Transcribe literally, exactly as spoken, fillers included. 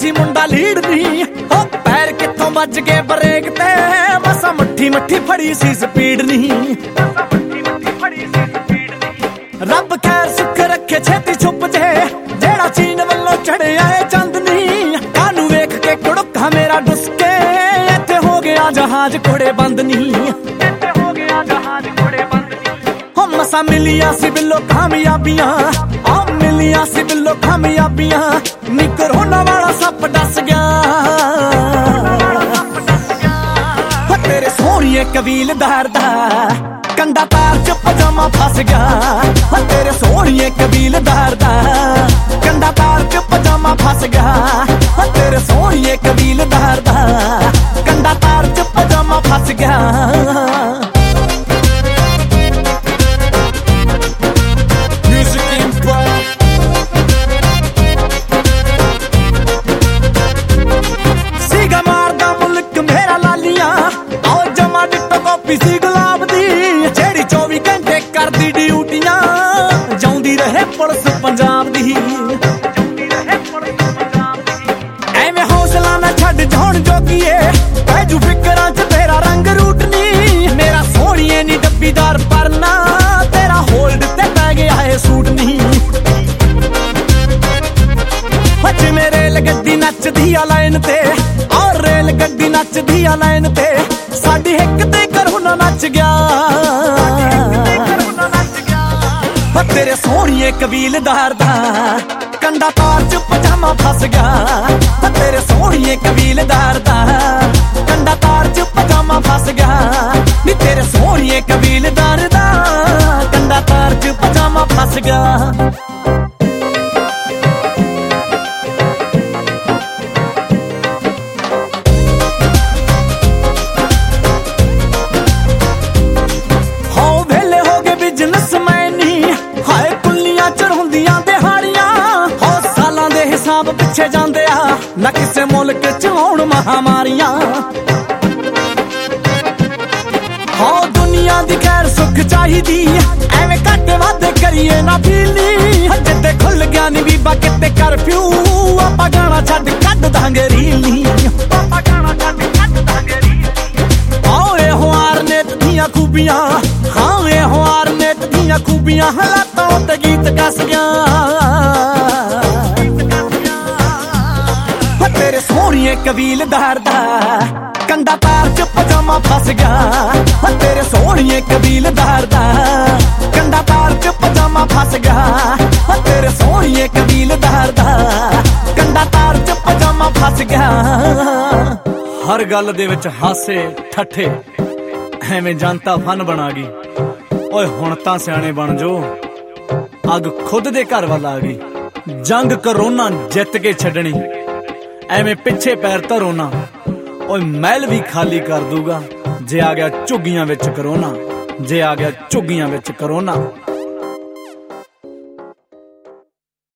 ਸੀ ਮੁੰਡਾ ਲੀਡ ਨਹੀਂ, ਹੋ ਪੈਰ ਕਿੱਥੋਂ ਵੱਜ ਗਏ ਬ੍ਰੇਕ ਤੇ, ਮਸਾਂ ਮੱਠੀ ਮੱਠੀ ਫੜੀ ਸੀ ਸਪੀਡ ਨਹੀਂ। ਰੱਬ ਖੈਰ ਸੁੱਖ ਰੱਖੇ ਛੇਤੀ ਛੁੱਪ ਜੇ, ਜਿਹੜਾ ਚੀਨ ਵੱਲੋਂ ਚੜਿਆ ਏ ਚੰਦ ਨਹੀਂ। ਕਾਨੂੰ ਵੇਖ ਕੇ ਕੁੜਕਾ ਮੇਰਾ ਡੁਸਕੇ, ਇੱਥੇ ਹੋ ਗਿਆ ਜਹਾਜ਼ ਕੋੜੇ ਬੰਦ ਨਹੀਂ। ਹੋ ਮਸਾਂ ਮਿਲੀਆਂ ਸੀ ਬਿੱਲੋ ਕਾਮਯਾਬੀਆਂ, ਆ ਮਿਲੀਆਂ ਸੀ ਬਿੱਲੋ ਕਾਮਯਾਬੀਆਂ, ਨੀ ਕਰੋਨਾ ਵਾਲਾ ਸੱਪ ਡਸ ਗਿਆ। ਹੋ ਤੇਰੇ ਸੋਹਣੀਏ ਕਬੀਲਦਾਰ ਦਾ ਕੰਡਾ ਤਾਰ ਚ ਪਜਾਮਾ ਫਸ ਗਿਆ। ਹੋ ਤੇਰੇ ਸੋਹਣੀਏ ਕਬੀਲਦਾਰ ਦਾ ਕੰਡਾ ਤਾਰ ਚ ਪਜਾਮਾ ਫਸ ਗਿਆ। ਹੋ ਤੇਰੇ ਸੋਹਣੀਏ ਕਬੀਲਦਾਰ ਦਾ ਕੰਡਾ ਤਾਰ ਚ ਪਜਾਮਾ ਫਸ ਗਿਆ। ਸੀਗਾ ਮਾਰਦਾ ਮੁਲਕ ਮੇਰਾ ਲਾਲੀਆਂ, ਆਓ ਜਮਾ ਡਿੱਟੋ ਕਾਪੀ ਸੀ ਗੁਲਾਬ ਦੀ, ਜਿਹੜੀ ਚੌਵੀ ਘੰਟੇ ਕਰਦੀ ਡਿਊਟੀਆਂ, ਜਾਉਂਦੀ ਰਹੇ ਪੁਲਿਸ ਪੰਜਾਬ ਦੀ। ਐਵੇਂ ਹੌਸਲਾ ਨਾ ਛੱਡ ਜਾਣ ਜੋਗੀਏ, ਪੈਜੂ ਫਿਕਰਾਂ ਚ ਤੇਰਾ ਰੰਗ ਰੂਟ ਨੀ। ਮੇਰਾ ਸੋਹਣੀਏ ਨੀ ਡੱਬੀਦਾਰ ਪਰਨਾ, ਤੇਰਾ ਹੋਲਡ ਤੇ ਪੈ ਗਿਆ ਏ ਸੂਟ ਨੀ। ਅੱਜ ਮੇਰੇ ਰੇਲ ਗੱਡੀ ਨੱਚਦੀ ਆ ਲਾਈਨ ਤੇ, ਔਰ ਰੇਲ ਗੱਡੀ ਨੱਚਦੀ ਆ ਲਾਈਨ ਤੇ, ਸਾਡੀ ਹਿੱਕ ਤੇ ਕਰੋਨਾ ਨੱਚ ਗਿਆ। ਹੋ ਤੇਰੇ ਸੋਹਣੀਏ ਕਬੀਲਦਾਰ ਦਾ ਕੰਡਾ ਤਾਰ ਚ ਪਜਾਮਾ ਫਸ ਗਿਆ। ਹੋ ਤੇਰੇ ਸੋਹਣੀਏ ਕਬੀਲਦਾਰ ਦਾ ਕੰਡਾ ਤਾਰ ਚ ਪਜਾਮਾ ਫਸ ਗਿਆ। ਨੀ ਤੇਰੇ ਸੋਹਣੀਏ ਕਬੀਲਦਾਰ ਦਾ ਕੰਡਾ ਤਾਰ ਚ ਪਜਾਮਾ ਫਸ ਗਿਆ। ਹਿਸਾਬ ਪਿੱਛੇ ਜਾਂਦੇ ਆ ਨਾ ਕਿਸੇ ਮੁਲਕ ਚ ਆਉਣ ਮਹਾਮਾਰੀਆਂ। ਹਾਂ ਦੁਨੀਆ ਦੀ ਖੈਰ ਸੁੱਖ ਚਾਹੀਦੀ, ਐਵੇਂ ਘਾਟੇ ਵਾਧੇ ਕਰੀਏ ਨਾ ਫੀਲੀ। ਜਿੱਦੇ ਖੁੱਲ ਗਿਆ ਨੀ ਬੀਬਾ ਕਿਤੇ ਕਰਫਿਊ, ਆਪਾਂ ਗਾਣਾ ਛੱਡ ਕੱਢ ਦਾਂਗੇ ਰੀਲੀ। ਆਓ ਇਹੋ ਆਰਨੇਤ ਦੀਆਂ ਖੂਬੀਆਂ, ਹਾਂ ਇਹੋ ਆਰਨੇਤ ਦੀਆਂ ਖੂਬੀਆਂ, ਹਾਲਾਤਾਂ ਉੱਤੇ ਗੀਤ ਕੱਸ ਗਿਆ। ਤੇਰੇ ਸੋਹਣੀਏ ਕਬੀਲਦਾਰ ਦਾ ਕੰਡਾ ਤਾਰ ਚ ਪਜਾਮਾ ਫਸ ਗਿਆ। ਹੋ ਤੇਰੇ ਸੋਹਣੀਏ ਕਬੀਲਦਾਰ ਦਾ ਕੰਡਾ ਤਾਰ ਚ ਪਜਾਮਾ ਫਸ ਗਿਆ। ਹੋ ਤੇਰੇ ਸੋਹਣੀਏ ਕਬੀਲਦਾਰ ਦਾ ਕੰਡਾ ਤਾਰ ਚ ਪਜਾਮਾ ਫਸ ਗਿਆ। ਹਰ ਗੱਲ ਦੇ ਵਿੱਚ ਹਾਸੇ ਠੱਠੇ, ਐਵੇਂ ਜਨਤਾ ਫਨ ਬਣਾ ਗਈ। ਓਏ ਹੁਣ ਤਾਂ ਸਿਆਣੇ ਬਣ ਜੋ, ਅੱਗ ਖੁਦ ਦੇ ਘਰ ਵੱਲ ਆ ਗਈ। ਜੰਗ ਕਰੋਨਾ ਜਿੱਤ ਕੇ ਛੱਡਣੀ, ਐਵੇਂ ਪਿੱਛੇ ਪੈਰ ਧਰੋ ਨਾ। ਓਏ ਮਹਿਲ ਵੀ ਖਾਲੀ ਕਰ ਦੂਗਾ ਜੇ ਆ ਗਿਆ ਝੁੱਗੀਆਂ ਵਿੱਚ ਕਰੋਨਾ, ਜੇ ਆ ਗਿਆ ਝੁੱਗੀਆਂ ਵਿੱਚ ਕਰੋਨਾ।